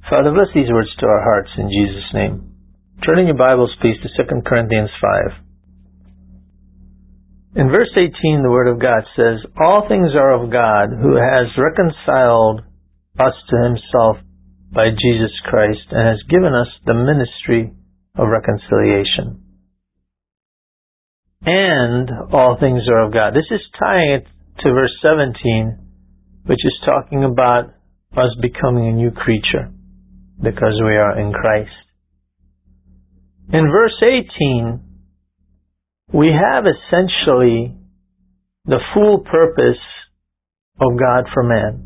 Father, bless these words to our hearts in Jesus' name. Turn in your Bibles, please, to 2 Corinthians 5. In verse 18, the Word of God says, "All things are of God, who has reconciled us to himself by Jesus Christ, and has given us the ministry of reconciliation." And all things are of God. This is tying it to verse 17, which is talking about us becoming a new creature because we are in Christ. In verse 18, we have essentially the full purpose of God for man.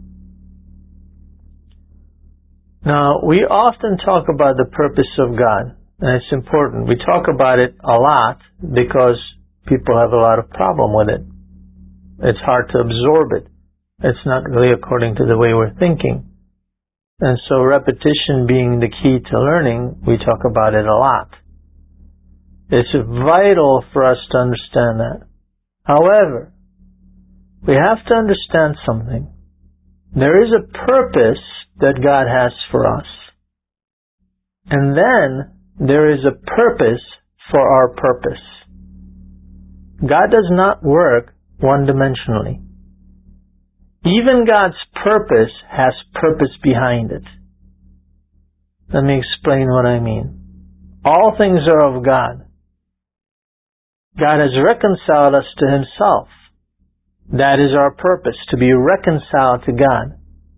Now, we often talk about the purpose of God, and it's important. We talk about it a lot because people have a lot of problem with it. It's hard to absorb it. It's not really according to the way we're thinking. And so repetition being the key to learning, we talk about it a lot. It's vital for us to understand that. However, we have to understand something. There is a purpose that God has for us. And then there is a purpose for our purpose. God does not work one-dimensionally. Even God's purpose has purpose behind it. Let me explain what I mean. All things are of God. God has reconciled us to himself. That is our purpose, to be reconciled to God.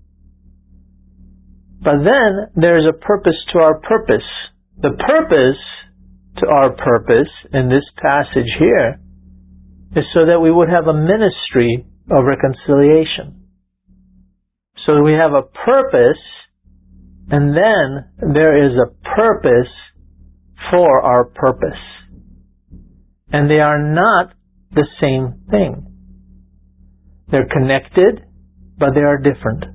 But then there is a purpose to our purpose. The purpose to our purpose in this passage here is so that we would have a ministry of reconciliation. So we have a purpose, and then there is a purpose for our purpose. And they are not the same thing. They're connected, but they are different.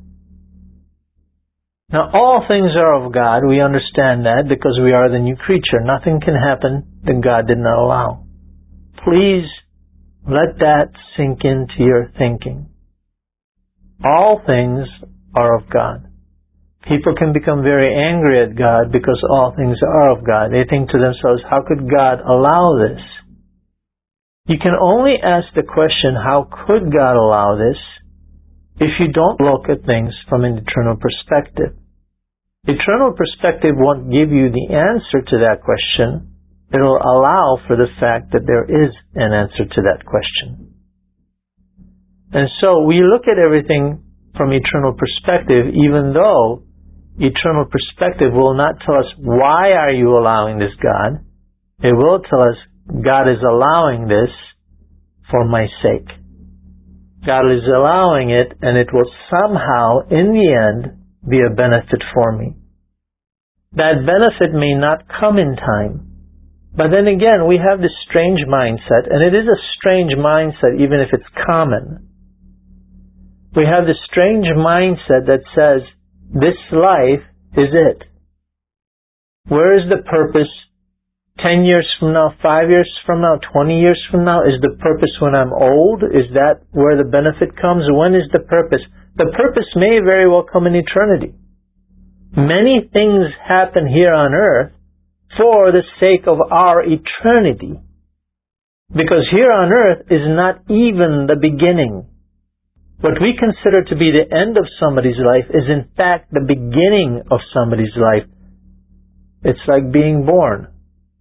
Now, all things are of God. We understand that because we are the new creature. Nothing can happen that God did not allow. Please let that sink into your thinking. All things are of God. People can become very angry at God because all things are of God. They think to themselves, how could God allow this? You can only ask the question, how could God allow this, if you don't look at things from an eternal perspective. Eternal perspective won't give you the answer to that question. It will allow for the fact that there is an answer to that question. And so we look at everything from eternal perspective, even though eternal perspective will not tell us, why are you allowing this, God? It will tell us, God is allowing this for my sake. God is allowing it, and it will somehow, in the end, be a benefit for me. That benefit may not come in time. But then again, we have this strange mindset, and it is a strange mindset even if it's common. We have this strange mindset that says, this life is it. Where is the purpose 10 years from now, 5 years from now, 20 years from now? Is the purpose when I'm old? Is that where the benefit comes? When is the purpose? The purpose may very well come in eternity. Many things happen here on earth for the sake of our eternity. Because here on earth is not even the beginning. What we consider to be the end of somebody's life is in fact the beginning of somebody's life. It's like being born.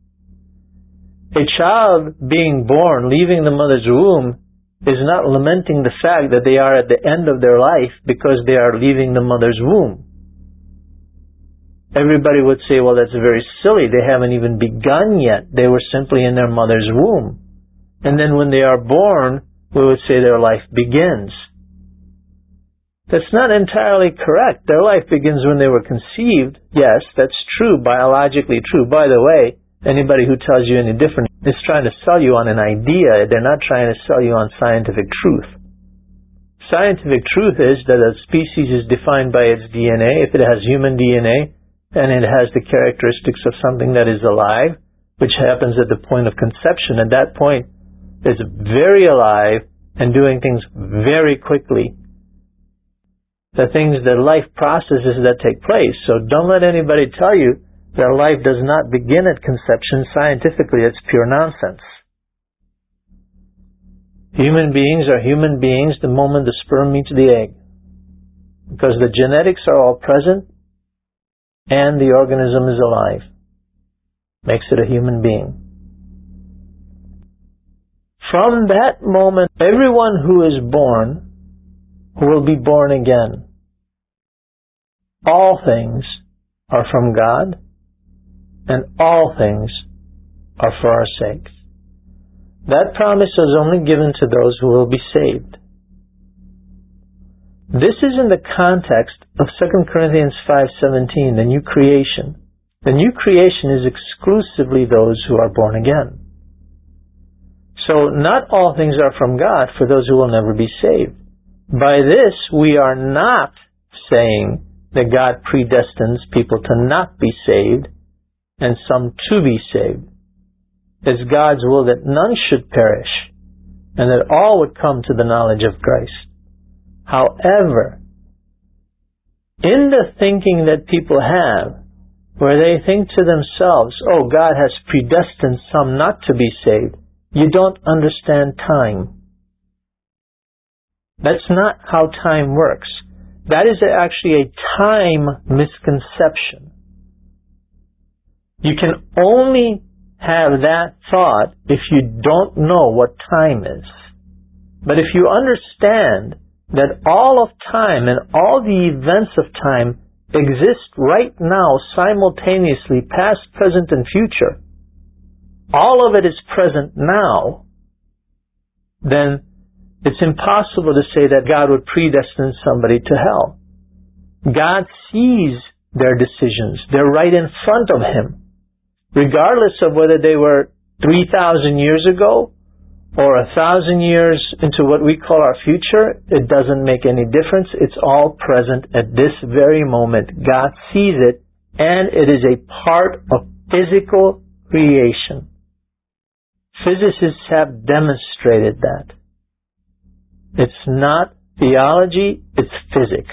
A child being born, leaving the mother's womb, is not lamenting the fact that they are at the end of their life because they are leaving the mother's womb. Everybody would say, well, that's very silly. They haven't even begun yet. They were simply in their mother's womb. And then when they are born, we would say their life begins. That's not entirely correct. Their life begins when they were conceived. Yes, that's true, biologically true. By the way, anybody who tells you any different is trying to sell you on an idea. They're not trying to sell you on scientific truth. Scientific truth is that a species is defined by its DNA. If it has human DNA, and it has the characteristics of something that is alive, which happens at the point of conception, at that point, it's very alive and doing things very quickly. the things, the life processes that take place. So don't let anybody tell you that life does not begin at conception. Scientifically, it's pure nonsense. Human beings are human beings the moment the sperm meets the egg, because the genetics are all present and the organism is alive. Makes it a human being. From that moment, everyone who is born will be born again. All things are from God, and all things are for our sakes. That promise is only given to those who will be saved. This is in the context of 2 Corinthians 5:17, the new creation. The new creation is exclusively those who are born again. So not all things are from God for those who will never be saved. By this, we are not saying that God predestines people to not be saved and some to be saved. It's God's will that none should perish and that all would come to the knowledge of Christ. However, in the thinking that people have, where they think to themselves, oh, God has predestined some not to be saved, you don't understand time. That's not how time works. That is actually a time misconception. You can only have that thought if you don't know what time is. But if you understand that all of time and all the events of time exist right now simultaneously, past, present, and future, all of it is present now, then it's impossible to say that God would predestine somebody to hell. God sees their decisions. They're right in front of Him. Regardless of whether they were 3,000 years ago or 1,000 years into what we call our future, it doesn't make any difference. It's all present at this very moment. God sees it, and it is a part of physical creation. Physicists have demonstrated that. It's not theology, it's physics.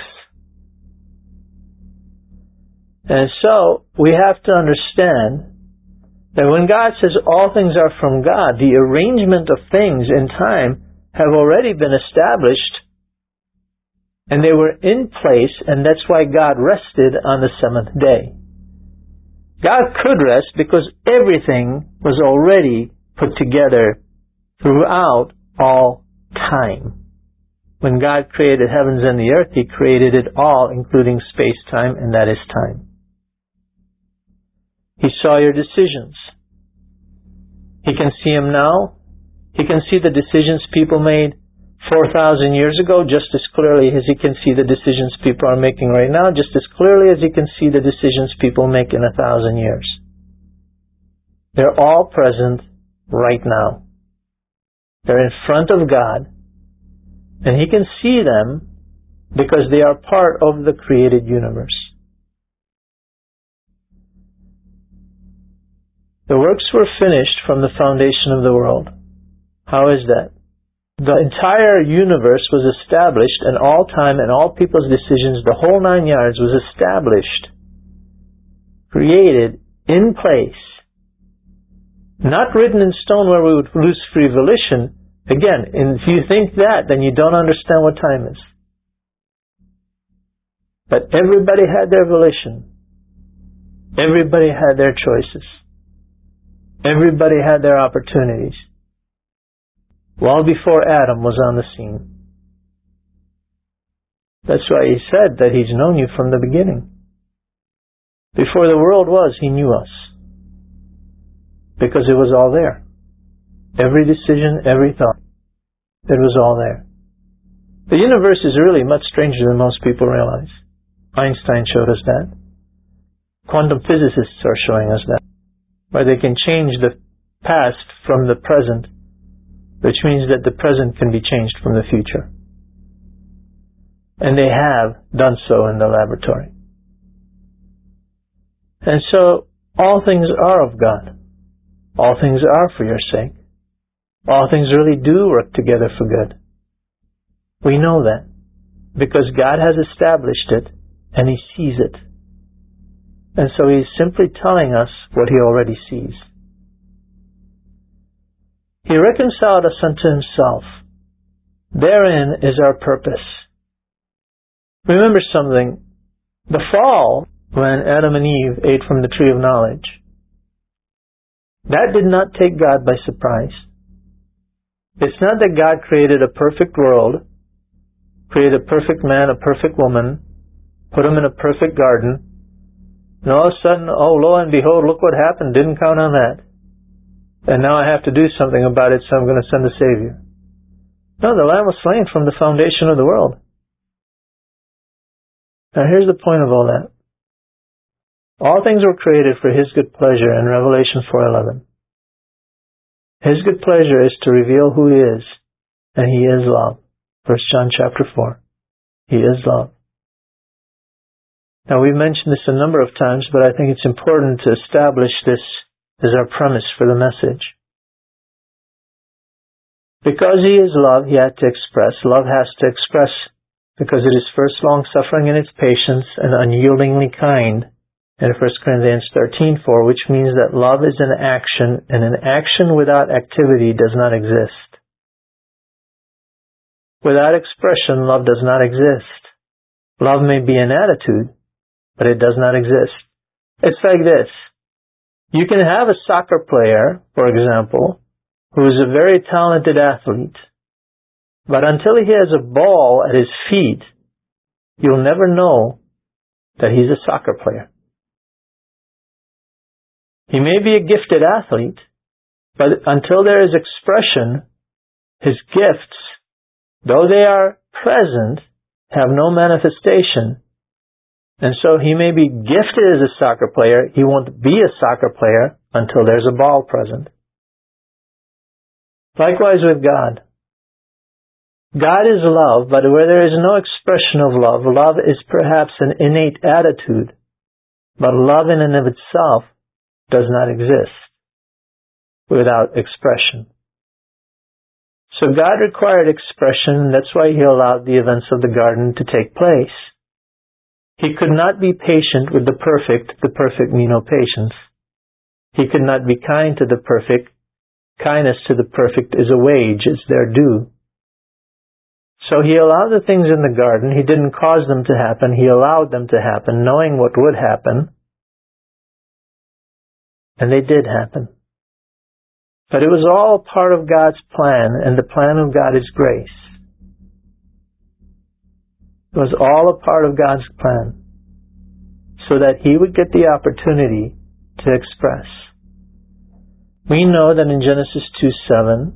And so, we have to understand that when God says all things are from God, the arrangement of things in time have already been established, and they were in place, and that's why God rested on the seventh day. God could rest because everything was already put together throughout all time. When God created heavens and the earth, He created it all, including space-time, and that is time. He saw your decisions. He can see them now. He can see the decisions people made 4,000 years ago just as clearly as He can see the decisions people are making right now, just as clearly as He can see the decisions people make in 1,000 years. They're all present right now. They're in front of God, and He can see them because they are part of the created universe. The works were finished from the foundation of the world. How is that? The entire universe was established, and all time and all people's decisions, the whole 9 yards was established, created, in place. Not written in stone where we would lose free volition. Again, if you think that, then you don't understand what time is. But everybody had their volition. Everybody had their choices. Everybody had their opportunities. Well before Adam was on the scene. That's why He said that He's known you from the beginning. Before the world was, He knew us. Because it was all there. Every decision, every thought. It was all there. The universe is really much stranger than most people realize. Einstein showed us that. Quantum physicists are showing us that. Where they can change the past from the present, which means that the present can be changed from the future. And they have done so in the laboratory. And so, all things are of God. All things are for your sake. All things really do work together for good. We know that. because God has established it and He sees it. And so He's simply telling us what He already sees. He reconciled us unto Himself. Therein is our purpose. Remember something. The fall, when Adam and Eve ate from the tree of knowledge, that did not take God by surprise. It's not that God created a perfect world, created a perfect man, a perfect woman, put them in a perfect garden, and all of a sudden, oh, lo and behold, look what happened, didn't count on that. And now I have to do something about it, so I'm going to send a Savior. No, the Lamb was slain from the foundation of the world. Now here's the point of all that. All things were created for His good pleasure in Revelation 4:11. His good pleasure is to reveal who He is, and He is love. 1 John chapter 4. He is love. Now we've mentioned this a number of times, but I think it's important to establish this as our premise for the message. Because He is love, He had to express. Love has to express because it is first long-suffering in its patience and unyieldingly kind. In 1 Corinthians 13:4, which means that love is an action, and an action without activity does not exist. Without expression, love does not exist. Love may be an attitude, but it does not exist. It's like this. You can have a soccer player, for example, who is a very talented athlete, but until he has a ball at his feet, you'll never know that he's a soccer player. He may be a gifted athlete, but until there is expression, his gifts, though they are present, have no manifestation. And so he may be gifted as a soccer player, he won't be a soccer player until there's a ball present. Likewise with God. God is love, but where there is no expression of love, love is perhaps an innate attitude, but love in and of itself does not exist without expression. So God required expression, and that's why He allowed the events of the garden to take place. He could not be patient with the perfect mean no patience. He could not be kind to the perfect. Kindness to the perfect is a wage, it's their due. So He allowed the things in the garden. He didn't cause them to happen. He allowed them to happen, knowing what would happen. And they did happen. But it was all part of God's plan, and the plan of God is grace. It was all a part of God's plan, so that He would get the opportunity to express. We know that in Genesis 2:7,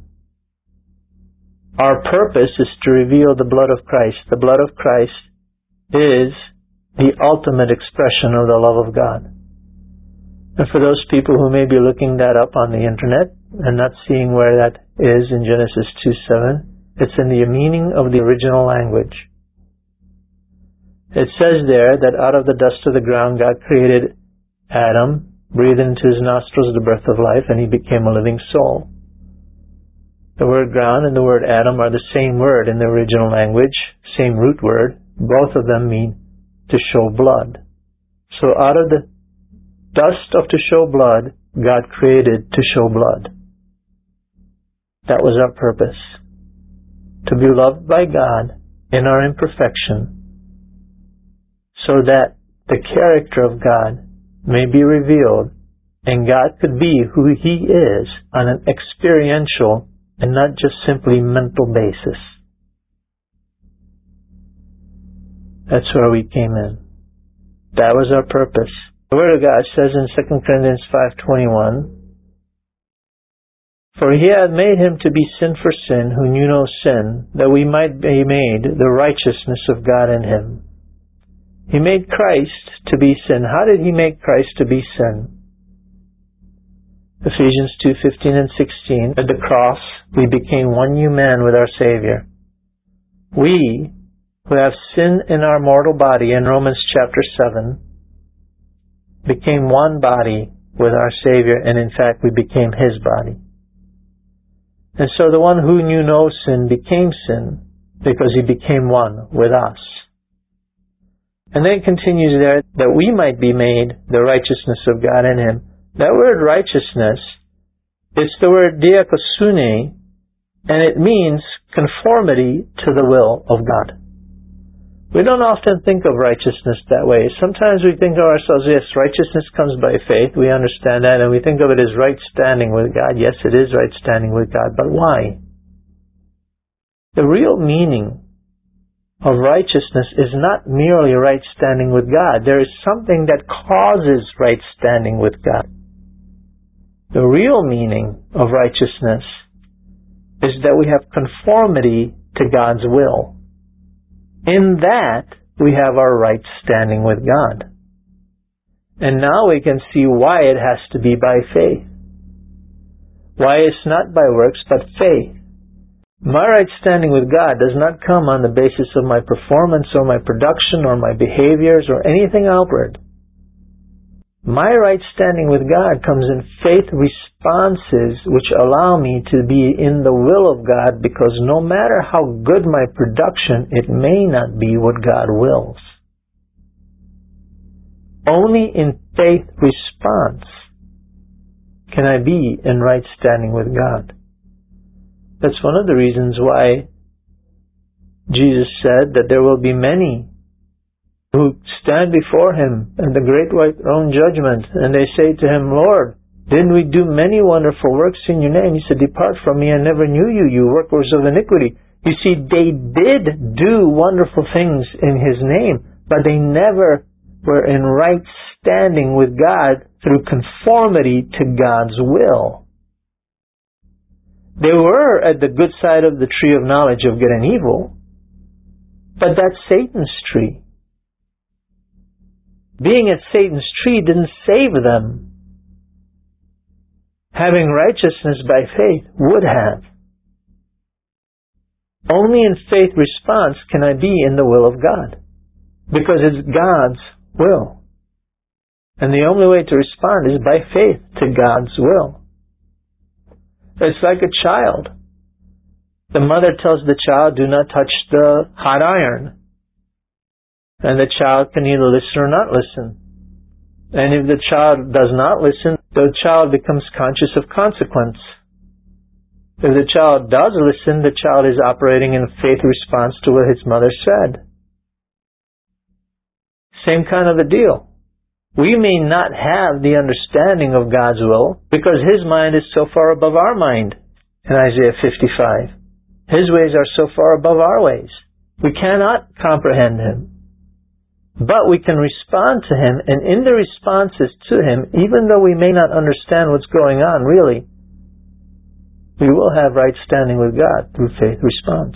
our purpose is to reveal the blood of Christ. The blood of Christ is the ultimate expression of the love of God. And for those people who may be looking that up on the internet and not seeing where that is in Genesis 2:7, it's in the meaning of the original language. It says there that out of the dust of the ground God created Adam, breathed into his nostrils the breath of life, and he became a living soul. The word ground and the word Adam are the same word in the original language, same root word. Both of them mean to show blood. So out of the dust of to show blood, God created to show blood. That was our purpose. To be loved by God in our imperfection, so that the character of God may be revealed, and God could be who He is on an experiential and not just simply mental basis. That's where we came in. That was our purpose. The Word of God says in 2 Corinthians 5:21, for He hath made Him to be sin for sin, who knew no sin, that we might be made the righteousness of God in Him. He made Christ to be sin. How did He make Christ to be sin? Ephesians 2:15 and 16, at the cross we became one new man with our Savior. We, who have sin in our mortal body, in Romans chapter 7, became one body with our Savior, and in fact we became His body. And so the one who knew no sin became sin, because He became one with us. And then it continues there, that we might be made the righteousness of God in Him. That word righteousness, it's the word diakosune, and it means conformity to the will of God. We don't often think of righteousness that way. Sometimes we think of ourselves, yes, righteousness comes by faith, we understand that, and we think of it as right standing with God. Yes, it is right standing with God, but why? The real meaning of righteousness is not merely right standing with God. There is something that causes right standing with God. The real meaning of righteousness is that we have conformity to God's will. In that, we have our right standing with God. And now we can see why it has to be by faith. Why it's not by works, but faith. My right standing with God does not come on the basis of my performance or my production or my behaviors or anything outward. My right standing with God comes in faith responses which allow me to be in the will of God, because no matter how good my production, it may not be what God wills. Only in faith response can I be in right standing with God. That's one of the reasons why Jesus said that there will be many who stand before Him in the great white throne judgment, and they say to Him, Lord, didn't we do many wonderful works in Your name? He said, depart from me, I never knew you, you workers of iniquity. You see, they did do wonderful things in His name, but they never were in right standing with God through conformity to God's will. They were at the good side of the tree of knowledge of good and evil, but that's Satan's tree. Being at Satan's tree didn't save them. Having righteousness by faith would have. Only in faith response can I be in the will of God, because it's God's will. And the only way to respond is by faith to God's will. It's like a child. The mother tells the child, do not touch the hot iron. And the child can either listen or not listen. And if the child does not listen, the child becomes conscious of consequence. If the child does listen, the child is operating in faith response to what his mother said. Same kind of a deal. We may not have the understanding of God's will because His mind is so far above our mind in Isaiah 55. His ways are so far above our ways. We cannot comprehend Him. But we can respond to Him, and in the responses to Him, even though we may not understand what's going on really, we will have right standing with God through faith response.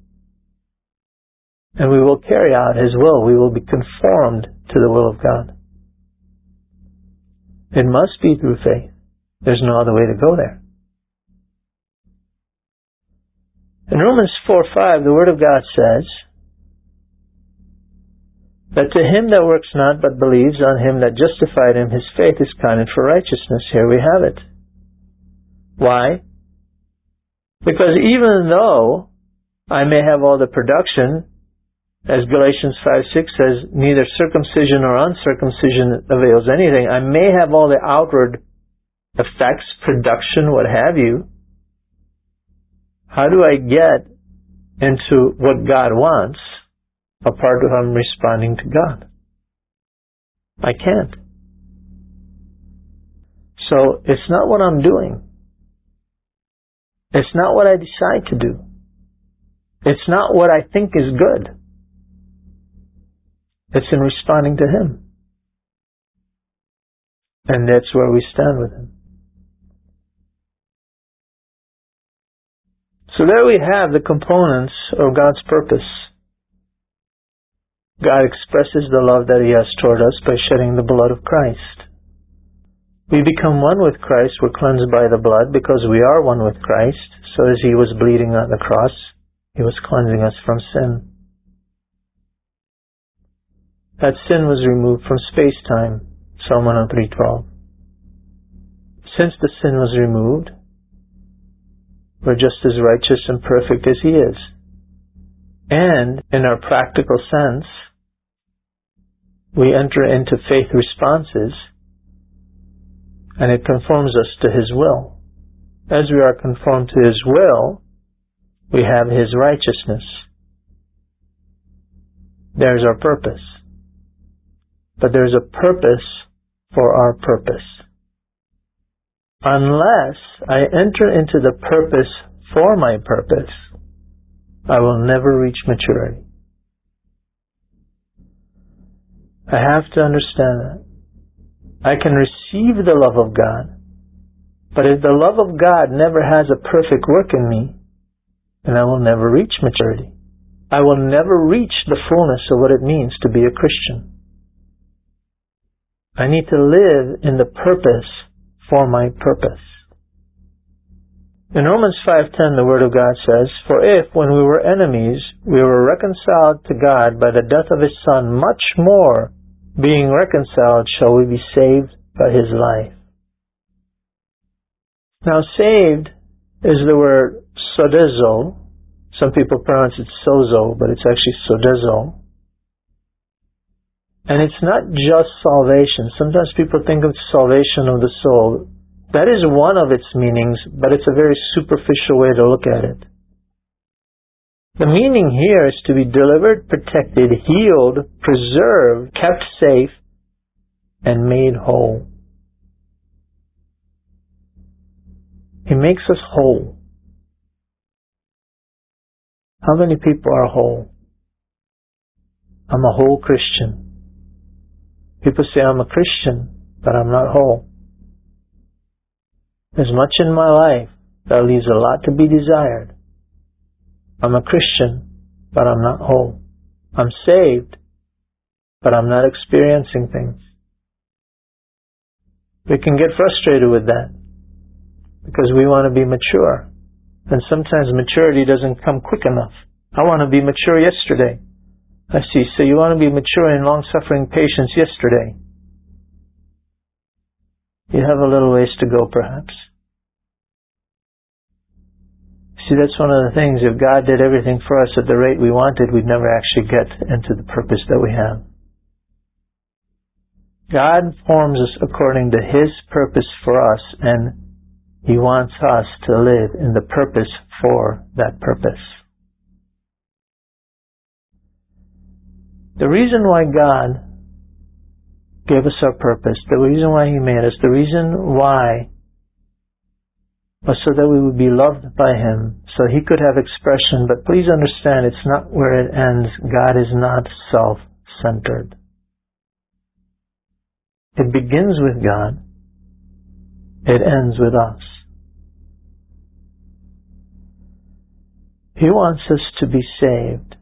And we will carry out His will. We will be conformed to the will of God. It must be through faith. There's no other way to go there. In Romans 4:5, the Word of God says, that to him that works not, but believes on Him that justified him, his faith is counted for righteousness. Here we have it. Why? Because even though I may have all the production, as Galatians 5:6 says, neither circumcision nor uncircumcision avails anything. I may have all the outward effects, production, what have you. How do I get into what God wants apart from responding to God? I can't. So it's not what I'm doing. It's not what I decide to do. It's not what I think is good. It's in responding to Him. And that's where we stand with Him. So there we have the components of God's purpose. God expresses the love that He has toward us by shedding the blood of Christ. We become one with Christ. We're cleansed by the blood because we are one with Christ. So as He was bleeding on the cross, He was cleansing us from sin. That sin was removed from space-time, Psalm 103:12. Since the sin was removed, we're just as righteous and perfect as He is. And in our practical sense, we enter into faith responses, and it conforms us to His will. As we are conformed to His will, we have His righteousness. There's our purpose. But there's a purpose for our purpose. Unless I enter into the purpose for my purpose, I will never reach maturity. I have to understand that. I can receive the love of God, but if the love of God never has a perfect work in me, then I will never reach maturity. I will never reach the fullness of what it means to be a Christian. I need to live in the purpose for my purpose. In Romans 5:10, the Word of God says, "For if, when we were enemies, we were reconciled to God by the death of His Son, much more, being reconciled, shall we be saved by His life." Now, saved is the word sodezo. Some people pronounce it sozo, but it's actually sodezo. And it's not just salvation. Sometimes people think of salvation of the soul. That is one of its meanings, but it's a very superficial way to look at it. The meaning here is to be delivered, protected, healed, preserved, kept safe, and made whole. He makes us whole. How many people are whole? I'm a whole Christian. People say I'm a Christian, but I'm not whole. There's much in my life that leaves a lot to be desired. I'm a Christian, but I'm not whole. I'm saved, but I'm not experiencing things. We can get frustrated with that because we want to be mature. And sometimes maturity doesn't come quick enough. I want to be mature yesterday. I see. So you want to be mature in long-suffering patience yesterday. You have a little ways to go, perhaps. See, that's one of the things. If God did everything for us at the rate we wanted, we'd never actually get into the purpose that we have. God forms us according to His purpose for us, and He wants us to live in the purpose for that purpose. The reason why God gave us our purpose, the reason why He made us, the reason why was so that we would be loved by Him, so He could have expression. But please understand, it's not where it ends. God is not self-centered. It begins with God. It ends with us. He wants us to be saved.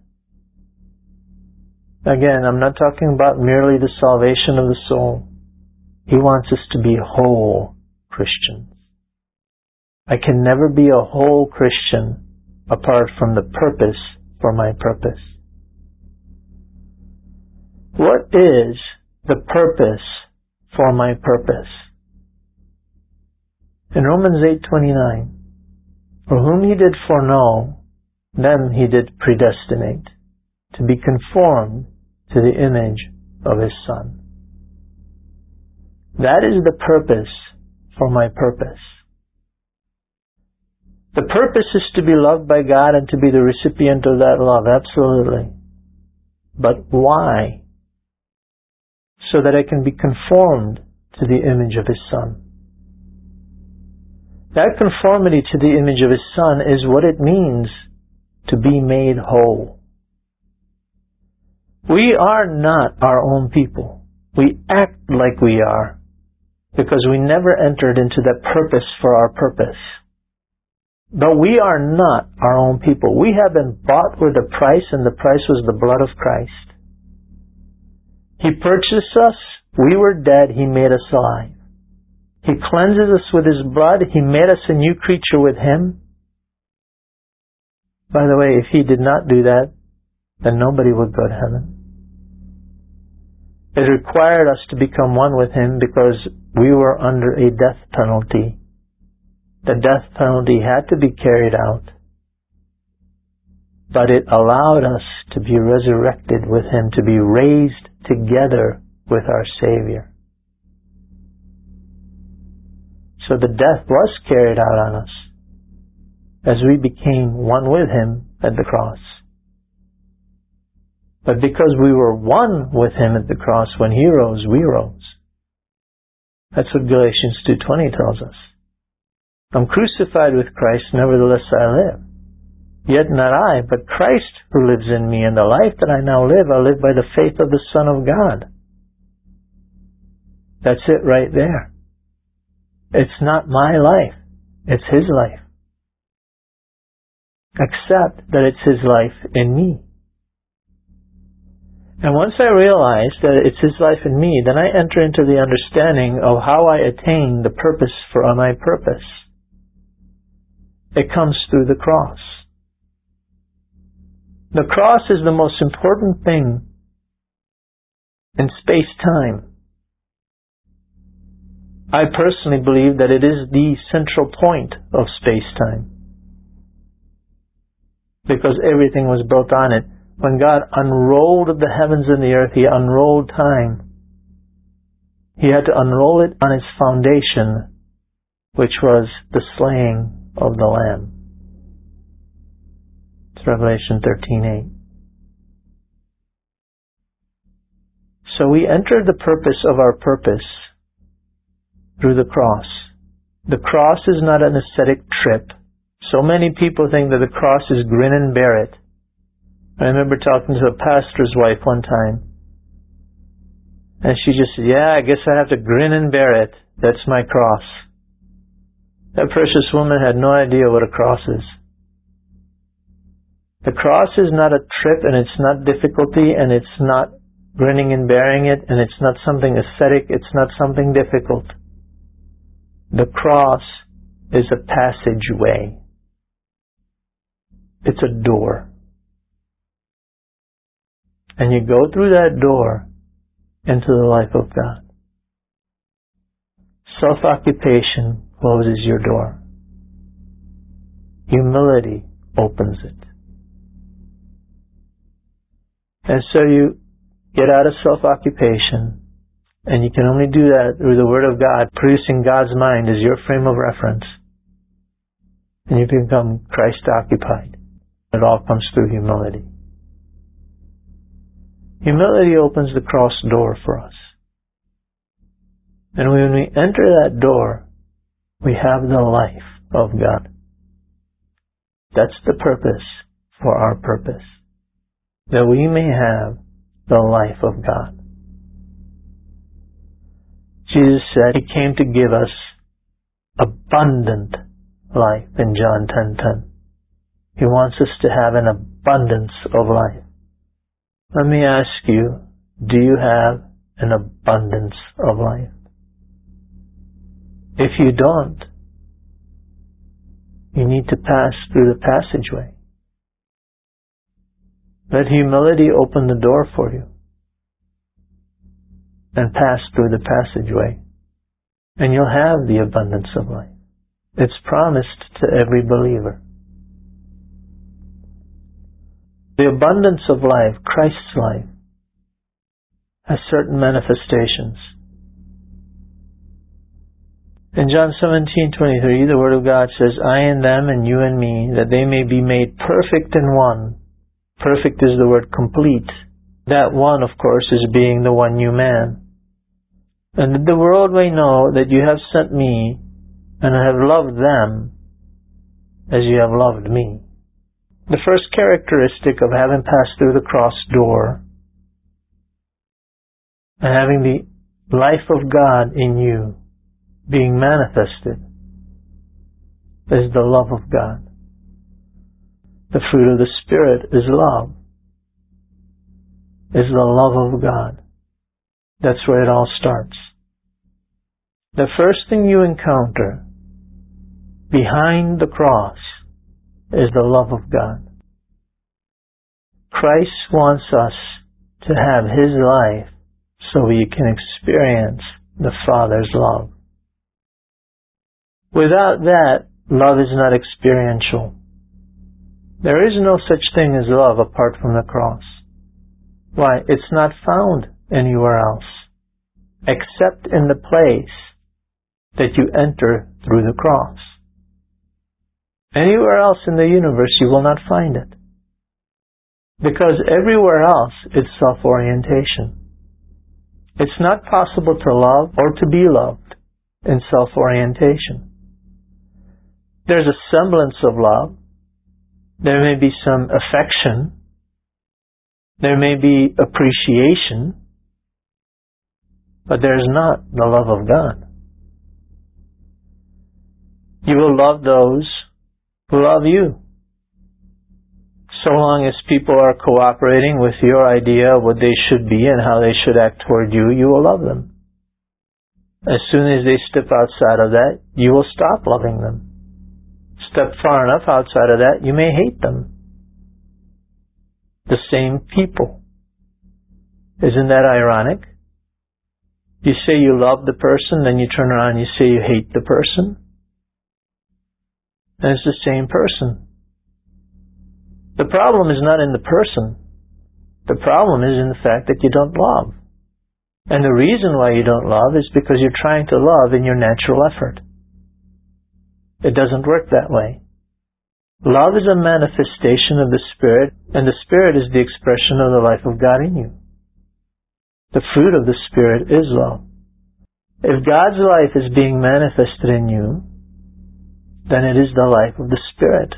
Again, I'm not talking about merely the salvation of the soul. He wants us to be whole Christians. I can never be a whole Christian apart from the purpose for my purpose. What is the purpose for my purpose? In Romans 8:29, for whom He did foreknow, them He did predestinate to be conformed to the image of His Son. That is the purpose for my purpose. The purpose is to be loved by God and to be the recipient of that love, absolutely. But why? So that I can be conformed to the image of His Son. That conformity to the image of His Son is what it means to be made whole. We are not our own people. We act like we are because we never entered into that purpose for our purpose. But we are not our own people. We have been bought with a price, and the price was the blood of Christ. He purchased us. We were dead. He made us alive. He cleanses us with His blood. He made us a new creature with Him. By the way, if He did not do that, then nobody would go to heaven. It required us to become one with Him because we were under a death penalty. The death penalty had to be carried out. but it allowed us to be resurrected with Him, to be raised together with our Savior. So the death was carried out on us as we became one with Him at the cross. But because we were one with Him at the cross, when He rose, we rose. That's what Galatians 2:20 tells us. I'm crucified with Christ, nevertheless I live. Yet not I, but Christ who lives in me, and the life that I now live, I live by the faith of the Son of God. That's it right there. It's not my life, it's His life. Accept that it's His life in me. And once I realize that it's His life in me, then I enter into the understanding of how I attain the purpose for my purpose. It comes through the cross. The cross is the most important thing in space-time. I personally believe that it is the central point of space-time, because everything was built on it. When God unrolled the heavens and the earth, He unrolled time. He had to unroll it on its foundation, which was the slaying of the Lamb. It's Revelation 13:8. So we enter the purpose of our purpose through the cross. The cross is not an ascetic trip. So many people think that the cross is grin and bear it. I remember talking to a pastor's wife one time, and she just said, yeah, I guess I have to grin and bear it. That's my cross. That precious woman had no idea what a cross is. The cross is not a trip, and it's not difficulty, and it's not grinning and bearing it, and it's not something ascetic, it's not something difficult. The cross is a passageway. It's a door. And you go through that door into the life of God. Self-occupation closes your door. Humility opens it. And so you get out of self-occupation, and you can only do that through the Word of God, producing God's mind as your frame of reference. And you become Christ-occupied. It all comes through humility. Humility opens the cross door for us. And when we enter that door, we have the life of God. That's the purpose for our purpose. That we may have the life of God. Jesus said He came to give us abundant life in John 10:10. He wants us to have an abundance of life. Let me ask you, do you have an abundance of life? If you don't, you need to pass through the passageway. Let humility open the door for you and pass through the passageway, and you'll have the abundance of life. It's promised to every believer. The abundance of life, Christ's life, has certain manifestations. In John 17:23, the Word of God says, I in them and you in me, that they may be made perfect in one. Perfect is the word complete. That one, of course, is being the one new man. And that the world may know that you have sent me and have loved them as you have loved me. The first characteristic of having passed through the cross door and having the life of God in you being manifested is the love of God. The fruit of the Spirit is love. Is the love of God. That's where it all starts. The first thing you encounter behind the cross is the love of God. Christ wants us to have His life so we can experience the Father's love. Without that, love is not experiential. There is no such thing as love apart from the cross. Why? It's not found anywhere else, except in the place that you enter through the cross. Anywhere else in the universe you will not find it. Because everywhere else it's self-orientation. It's not possible to love or to be loved in self-orientation. There's a semblance of love. There may be some affection. There may be appreciation. But there's not the love of God. You will love those who love you. So long as people are cooperating with your idea of what they should be and how they should act toward you, you will love them. As soon as they step outside of that, you will stop loving them. Step far enough outside of that, you may hate them. The same people. Isn't that ironic? You say you love the person, then you turn around and you say you hate the person. And it's the same person. The problem is not in the person. The problem is in the fact that you don't love. And the reason why you don't love is because you're trying to love in your natural effort. It doesn't work that way. Love is a manifestation of the Spirit, and the Spirit is the expression of the life of God in you. The fruit of the Spirit is love. If God's life is being manifested in you, then it is the life of the Spirit.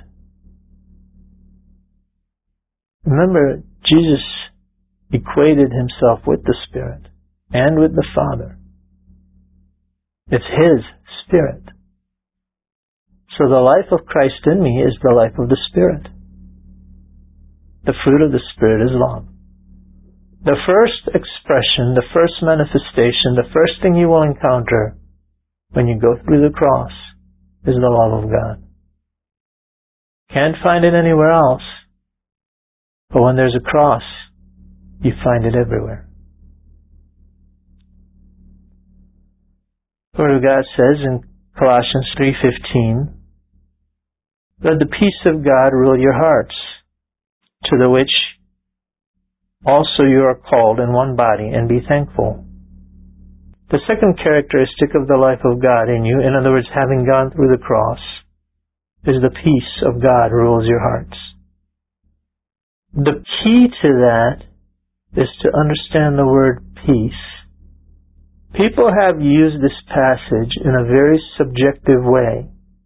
Remember, Jesus equated himself with the Spirit and with the Father. It's His Spirit. So the life of Christ in me is the life of the Spirit. The fruit of the Spirit is love. The first expression, the first manifestation, the first thing you will encounter when you go through the cross is the love of God. Can't find it anywhere else. But when there's a cross, you find it everywhere. The Word of God says in Colossians 3:15, "Let the peace of God rule your hearts, to the which also you are called in one body, and be thankful." The second characteristic of the life of God in you, in other words, having gone through the cross, is the peace of God rules your hearts. The key to that is to understand the word peace. People have used this passage in a very subjective way.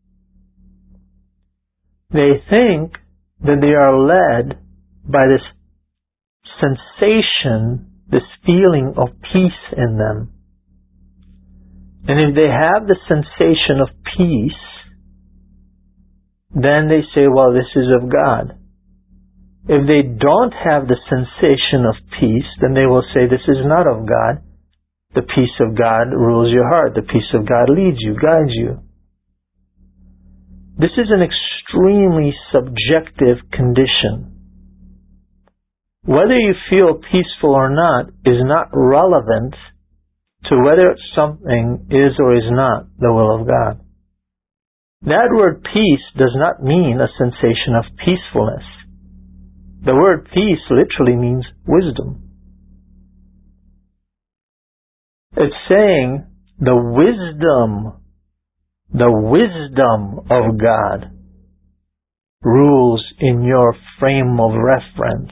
They think that they are led by this sensation, this feeling of peace in them. And if they have the sensation of peace, then they say, well, this is of God. If they don't have the sensation of peace, then they will say, this is not of God. The peace of God rules your heart. The peace of God leads you, guides you. This is an extremely subjective condition. Whether you feel peaceful or not is not relevant to whether something is or is not the will of God. That word peace does not mean a sensation of peacefulness. The word peace literally means wisdom. It's saying the wisdom of God rules in your frame of reference.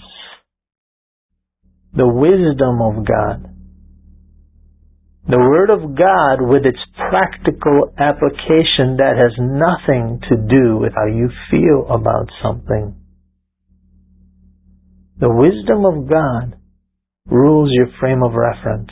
The wisdom of God. The Word of God with its practical application that has nothing to do with how you feel about something. The wisdom of God rules your frame of reference.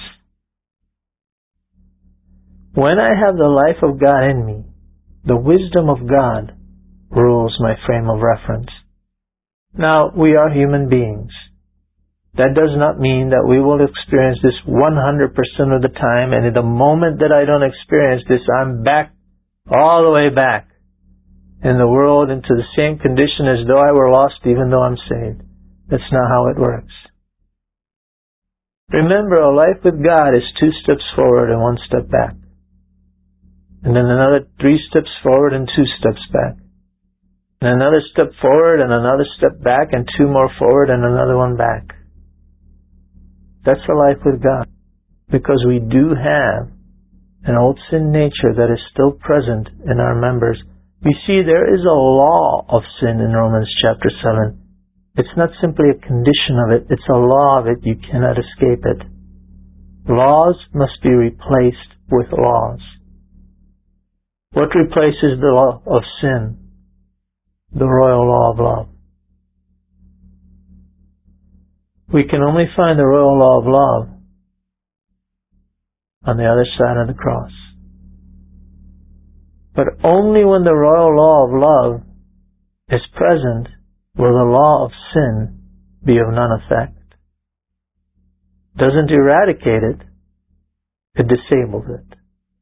When I have the life of God in me, the wisdom of God rules my frame of reference. Now, we are human beings. That does not mean that we will experience this 100% of the time, and in the moment that I don't experience this, I'm back, all the way back in the world into the same condition as though I were lost even though I'm saved. That's not how it works. Remember, a life with God is 2 steps forward and 1 step back. And then another 3 steps forward and 2 steps back. and another step forward, and another step back, and two more forward, and another one back. That's the life with God. Because we do have an old sin nature that is still present in our members. We see there is a law of sin in Romans chapter 7. It's not simply a condition of it, it's a law of it. You cannot escape it. Laws must be replaced with laws. What replaces the law of sin? The royal law of love. We can only find the royal law of love on the other side of the cross. But only when the royal law of love is present will the law of sin be of none effect. Doesn't eradicate it, it disables it.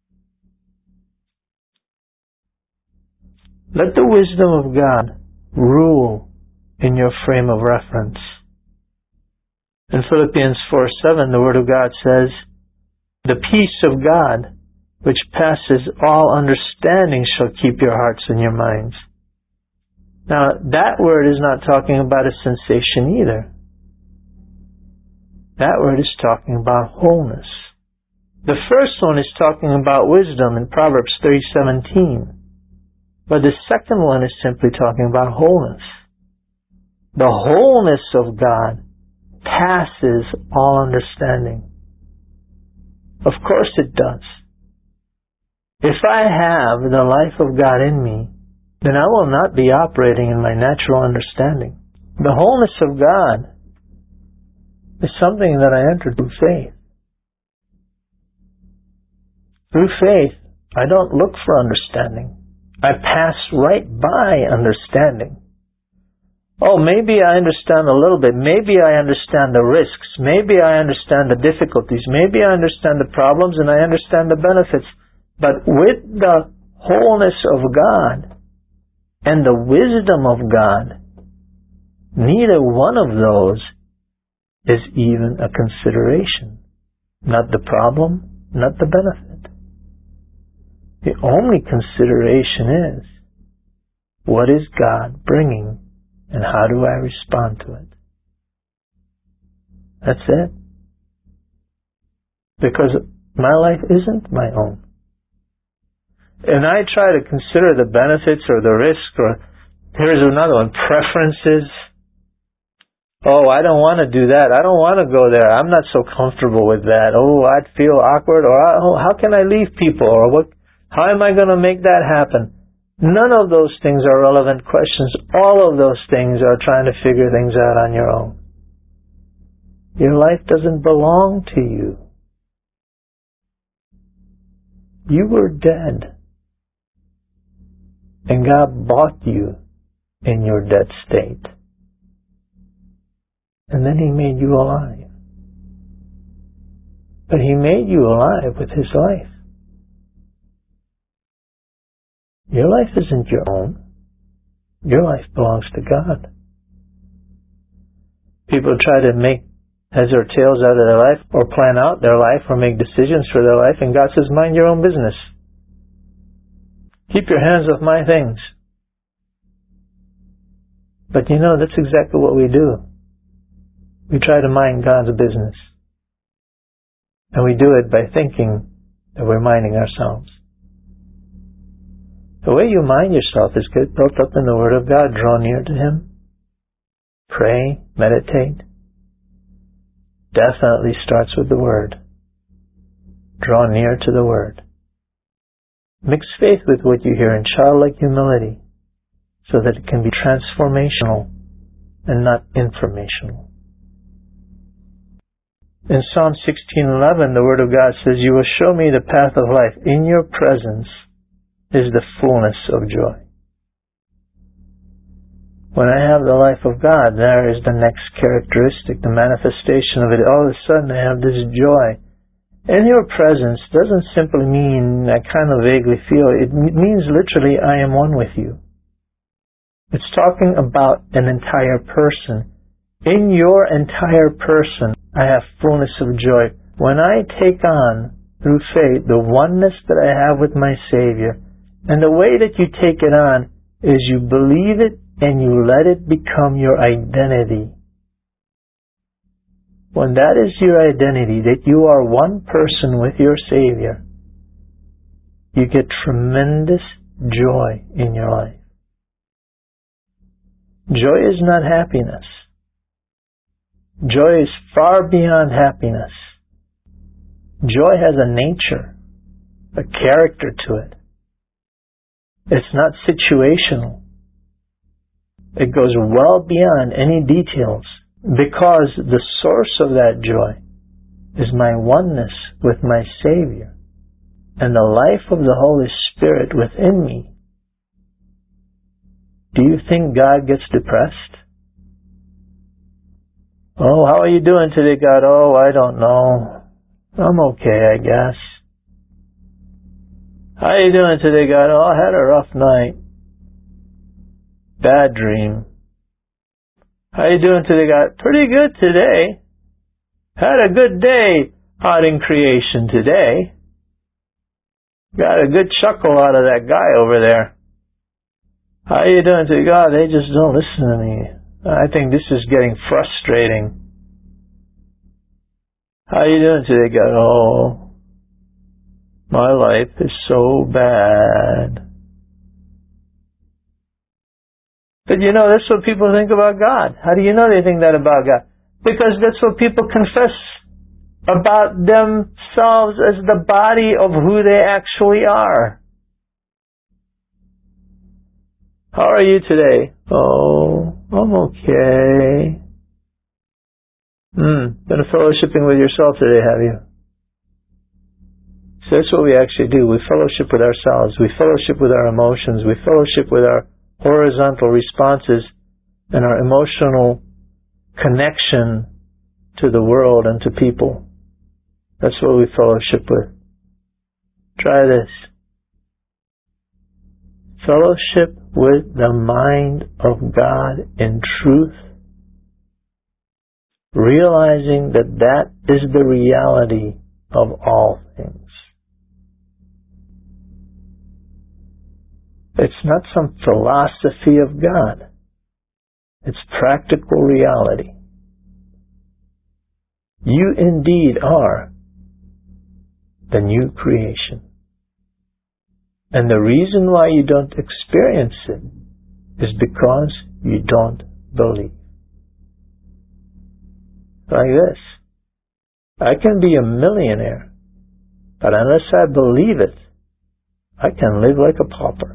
Let the wisdom of God rule in your frame of reference. In Philippians 4:7, the Word of God says, "The peace of God, which passes all understanding, shall keep your hearts and your minds." Now, that word is not talking about a sensation either. That word is talking about wholeness. The first one is talking about wisdom in Proverbs 3:17. But the second one is simply talking about wholeness. The wholeness of God passes all understanding. Of course it does. If I have the life of God in me, then I will not be operating in my natural understanding. The wholeness of God is something that I enter through faith. Through faith, I don't look for understanding. I pass right by understanding. Oh, maybe I understand a little bit. Maybe I understand the risks. Maybe I understand the difficulties. Maybe I understand the problems and I understand the benefits. But with the wholeness of God and the wisdom of God, neither one of those is even a consideration. Not the problem, not the benefit. The only consideration is, what is God bringing and how do I respond to it? That's it. Because my life isn't my own. And I try to consider the benefits or the risk, or here's another one, preferences. Oh, I don't want to do that. I don't want to go there. I'm not so comfortable with that. Oh, I'd feel awkward. Or how can I leave people? Or how am I going to make that happen? None of those things are relevant questions. All of those things are trying to figure things out on your own. Your life doesn't belong to you. You were dead. And God bought you in your dead state. And then He made you alive. But He made you alive with His life. Your life isn't your own. Your life belongs to God. People try to make heads or tails out of their life, or plan out their life, or make decisions for their life, and God says, mind your own business. Keep your hands off my things. But that's exactly what we do. We try to mind God's business. And we do it by thinking that we're minding ourselves. The way you mind yourself is get built up in the Word of God. Draw near to Him. Pray, meditate. Definitely starts with the Word. Draw near to the Word. Mix faith with what you hear in childlike humility so that it can be transformational and not informational. In Psalm 16:11, the Word of God says, "You will show me the path of life. In your presence is the fullness of joy." When I have the life of God, there is the next characteristic, the manifestation of it. All of a sudden I have this joy. In your presence doesn't simply mean I kind of vaguely feel. It means literally I am one with you. It's talking about an entire person. In your entire person, I have fullness of joy. When I take on, through faith, the oneness that I have with my Savior, and the way that you take it on is you believe it and you let it become your identity. When that is your identity, that you are one person with your Savior, you get tremendous joy in your life. Joy is not happiness. Joy is far beyond happiness. Joy has a nature, a character to it. It's not situational. It goes well beyond any details, because the source of that joy is my oneness with my Savior and the life of the Holy Spirit within me. Do you think God gets depressed? Oh, how are you doing today, God? Oh, I don't know. I'm okay, I guess. How are you doing today, God? Oh, I had a rough night. Bad dream. How are you doing today, God? Pretty good today. Had a good day out in creation today. Got a good chuckle out of that guy over there. How are you doing today, God? They just don't listen to me. I think this is getting frustrating. How are you doing today, God? Oh, my life is so bad. But you know, that's what people think about God. How do you know they think that about God? Because that's what people confess about themselves as the body of who they actually are. How are you today? Oh, I'm okay. Been fellowshipping with yourself today, have you? So that's what we actually do. We fellowship with ourselves. We fellowship with our emotions. We fellowship with our horizontal responses and our emotional connection to the world and to people. That's what we fellowship with. Try this. Fellowship with the mind of God in truth, realizing that that is the reality of all things. It's not some philosophy of God. It's practical reality. You indeed are the new creation. And the reason why you don't experience it is because you don't believe. Like this. I can be a millionaire, but unless I believe it, I can live like a pauper.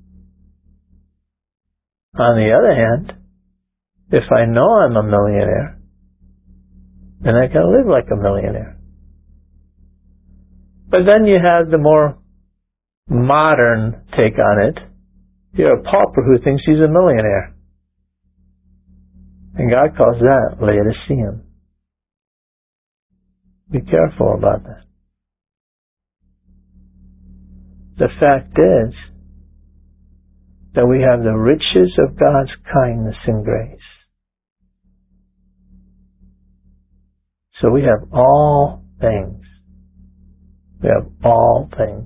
On the other hand, if I know I'm a millionaire, then I can live like a millionaire. But then you have the more modern take on it. You're a pauper who thinks he's a millionaire. And God calls that Laodicean. Be careful about that. The fact is that we have the riches of God's kindness and grace. So we have all things. We have all things.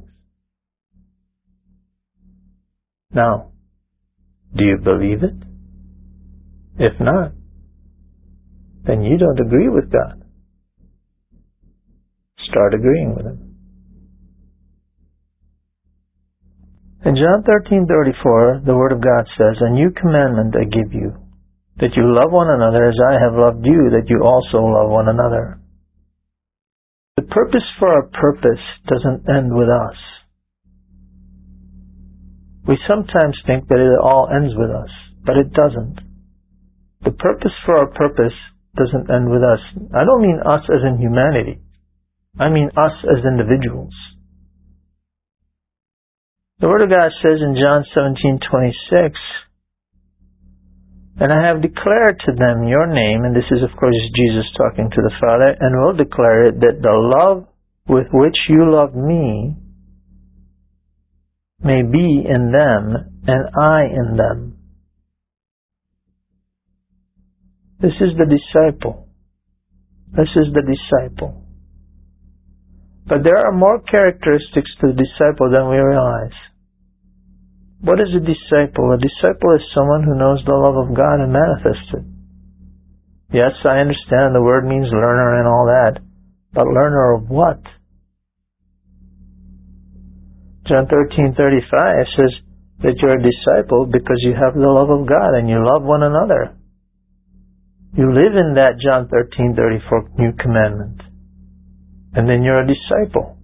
Now, do you believe it? If not, then you don't agree with God. Start agreeing with Him. In John 13:34, the Word of God says, "A new commandment I give you, that you love one another as I have loved you, that you also love one another." The purpose for our purpose doesn't end with us. We sometimes think that it all ends with us, but it doesn't. The purpose for our purpose doesn't end with us. I don't mean us as in humanity. I mean us as individuals. The Word of God says in John 17:26, "And I have declared to them your name," and this is of course Jesus talking to the Father, "and will declare it, that the love with which you love me may be in them, and I in them." This is the disciple. This is the disciple. But there are more characteristics to the disciple than we realize. What is a disciple? A disciple is someone who knows the love of God and manifests it. Yes, I understand the word means learner and all that, but learner of what? John 13:35 says that you're a disciple because you have the love of God and you love one another. You live in that John 13:34 new commandment. And then you're a disciple.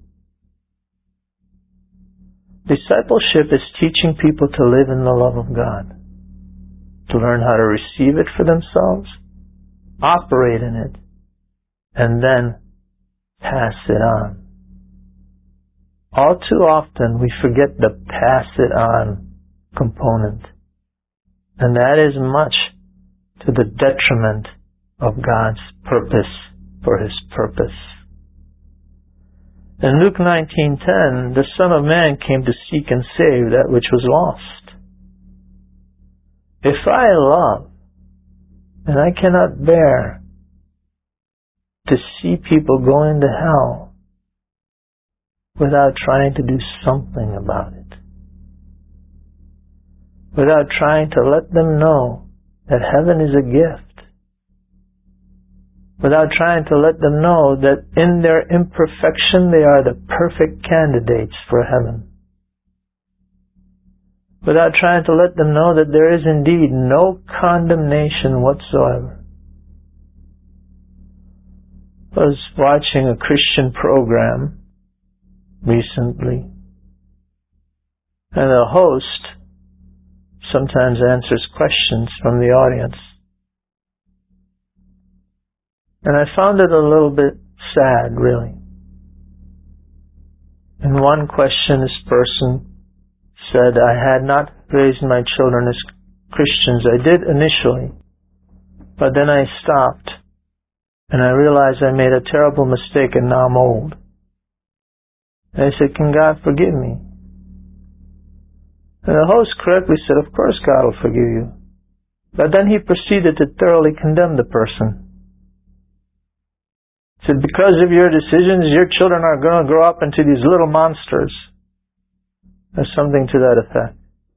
Discipleship is teaching people to live in the love of God, to learn how to receive it for themselves, operate in it, and then pass it on. All too often we forget the pass it on component, and that is much to the detriment of God's purpose for His purpose. In Luke 19:10, the Son of Man came to seek and save that which was lost. If I love, and I cannot bear to see people going to hell without trying to do something about it, without trying to let them know that heaven is a gift, without trying to let them know that in their imperfection they are the perfect candidates for heaven, without trying to let them know that there is indeed no condemnation whatsoever. I was watching a Christian program recently, and the host sometimes answers questions from the audience. And I found it a little bit sad, really. In one question, this person said, I had not raised my children as Christians. I did initially, but then I stopped, and I realized I made a terrible mistake, and now I'm old. And I said, can God forgive me? And the host correctly said, of course God will forgive you. But then he proceeded to thoroughly condemn the person. He said, because of your decisions, your children are going to grow up into these little monsters. Or something to that effect.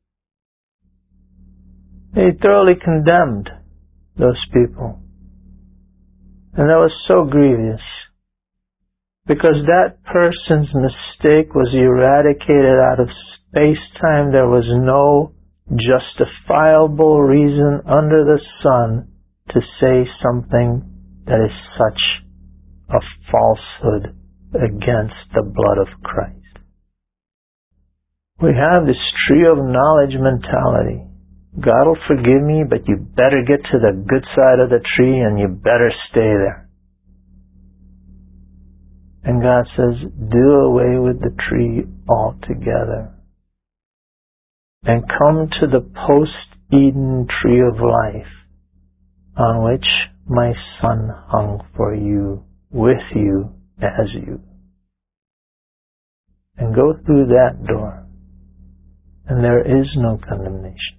He thoroughly condemned those people. And that was so grievous. Because that person's mistake was eradicated out of space-time. There was no justifiable reason under the sun to say something that is such a falsehood against the blood of Christ. We have this tree of knowledge mentality. God will forgive me, but you better get to the good side of the tree and you better stay there. And God says, do away with the tree altogether and come to the post-Eden tree of life on which my Son hung for you, with you, as you. And go through that door, and there is no condemnation.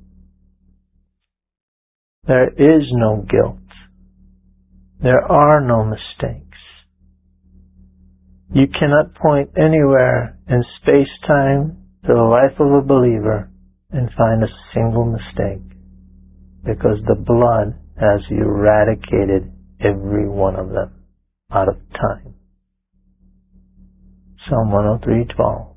There is no guilt. There are no mistakes. You cannot point anywhere in space-time to the life of a believer and find a single mistake, because the blood has eradicated every one of them out of time. Psalm 103:12.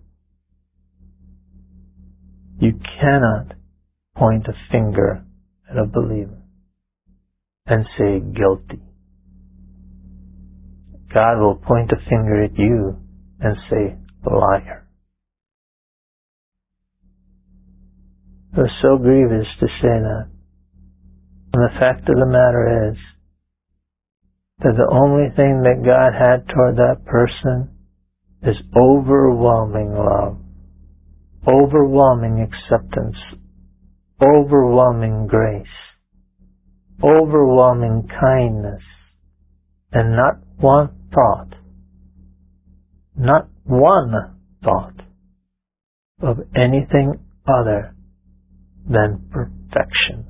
You cannot point a finger at a believer and say guilty. God will point a finger at you and say liar. It was so grievous to say that. And the fact of the matter is that the only thing that God had toward that person is overwhelming love, overwhelming acceptance, overwhelming grace, overwhelming kindness, and not one thought of anything other than perfection.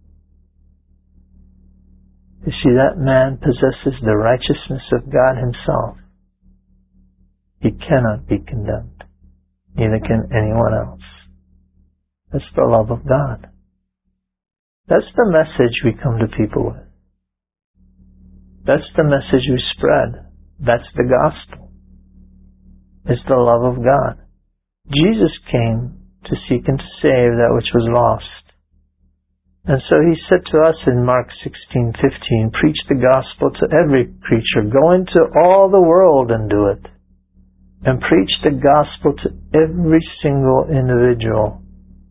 You see, that man possesses the righteousness of God Himself. He cannot be condemned. Neither can anyone else. That's the love of God. That's the message we come to people with. That's the message we spread. That's the gospel. It's the love of God. Jesus came to seek and to save that which was lost. And so he said to us in Mark 16:15, preach the gospel to every creature. Go into all the world and do it. And preach the gospel to every single individual.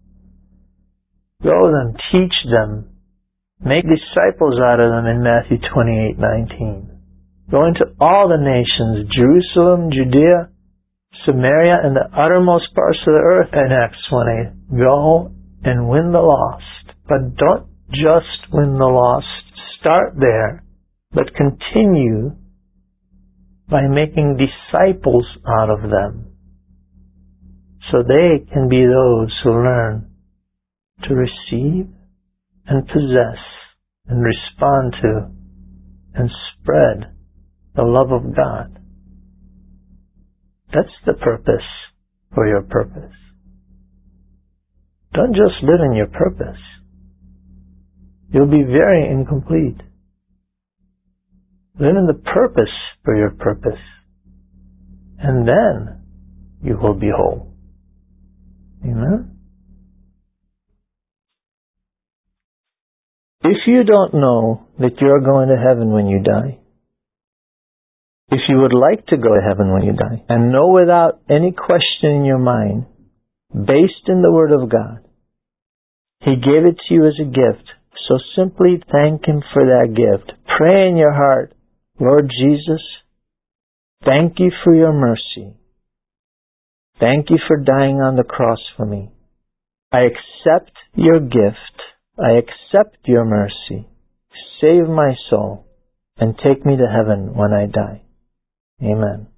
Go then, teach them. Make disciples out of them in Matthew 28:19. Go into all the nations, Jerusalem, Judea, Samaria, and the uttermost parts of the earth in Acts 1:8. Go and win the lost. But don't just win the lost. Start there, but continue by making disciples out of them, so they can be those who learn to receive and possess and respond to and spread the love of God. That's the purpose for your purpose. Don't just live in your purpose. You'll be very incomplete. Live in the purpose for your purpose, and then you will be whole. Amen? If you don't know that you're going to heaven when you die, if you would like to go to heaven when you die, and know without any question in your mind, based in the Word of God, He gave it to you as a gift, so simply thank Him for that gift. Pray in your heart, Lord Jesus, thank you for your mercy. Thank you for dying on the cross for me. I accept your gift. I accept your mercy. Save my soul and take me to heaven when I die. Amen.